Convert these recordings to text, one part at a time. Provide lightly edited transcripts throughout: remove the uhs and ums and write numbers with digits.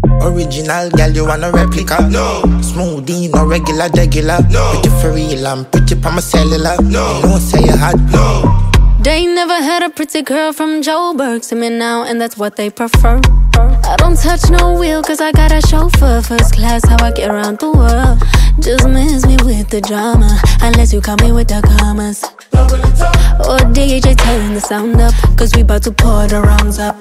Original girl, you want a replica? No. Smoothie, no regular, regular. No. Pretty for real, I'm pretty pa my cellular. No. You know, say you hot. No. They never had a pretty girl from Joburg. See me now, and that's what they prefer. I don't touch no wheel, cause I got a chauffeur. First class, how I get around the world. Just miss me with the drama, unless you call me with the commas. Or DJ, turn the sound up, cause we bout to pour the rounds up.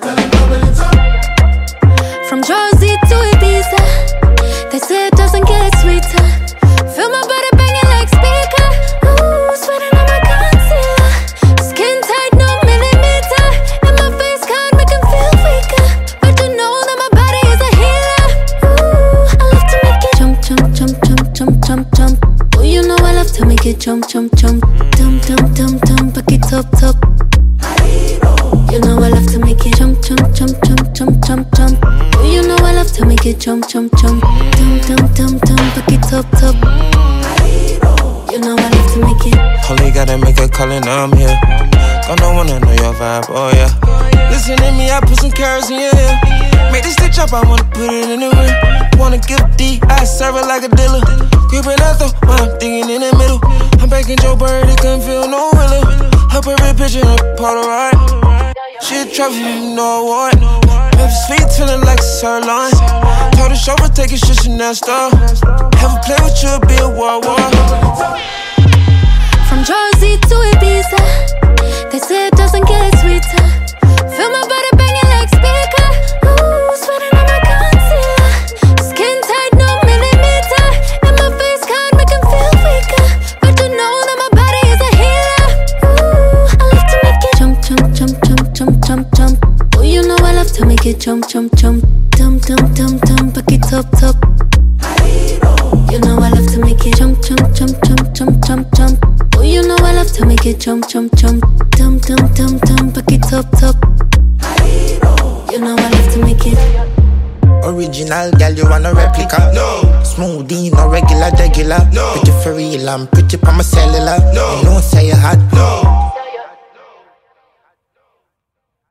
From Jersey to Ibiza, they say it doesn't get sweeter. Feel my body banging like speaker. Ooh, sweating on my concealer. Skin tight, no millimeter. And my face card make him feel weaker. But you know that my body is a healer. Ooh, I love to make it jump, jump, jump, jump, jump, jump, jump. Oh, you know I love to make it jump, jump, jump. Dum, dum, dum, dum, back it up, top. You know I love to make it jump, jump, jump, jump, jump, jump, jump. Oh, you know I love to make it jump, jump, jump. Dum, dum, dum, dum, back it up, top. You know I love to make it. Only gotta make a call and I'm here. Gonna wanna know your vibe, oh yeah. Listen to me, I put some carrots in your ear. Make this stitch up, I wanna put it in the rear. Wanna give D, I serve it like a dealer. Gripping out though, while I'm digging in the middle. I'm back in Joe Bird, it couldn't feel no realer. Her perfect picture, her Polaroid. She a trophy, you know what? Baby sweet, feeling like a sirloin. Told the chauffeur, take your shit, Chanel store. Have a play with you, be a war. From Jersey to Ibiza, they say it doesn't get sweeter. Feel my body banging like speaker. Ooh, sweating on my concealer. Skin tight, no millimeter. And my face card make him feel weaker. But you know that my body is a healer. Ooh, I love to make it jump, jump, jump, jump, jump, jump, jump. Oh, you know I love to make it jump, jump, jump. Dum, dum, dum, dum, back it up, top. You know I love to make it jump, jump, jump, jump, jump, jump, jump. Oh, you know I love to make it jump, jump, jump. Dum, dum, dum, dum, back it up, top. You know I love to make it. Original girl, you want a replica? No. Smoothie, no regular, regular. No. Pretty for real, I'm pretty pa my cellular. No. You know, say you hot. No.